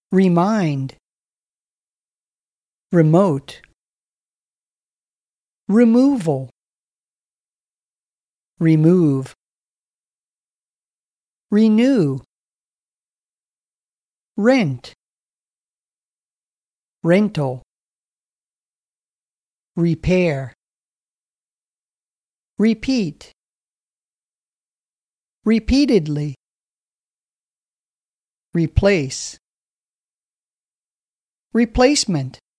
remind, remote, removal, remove, renew, rent, rental, repair, repeat, repeatedly, replace, replacement,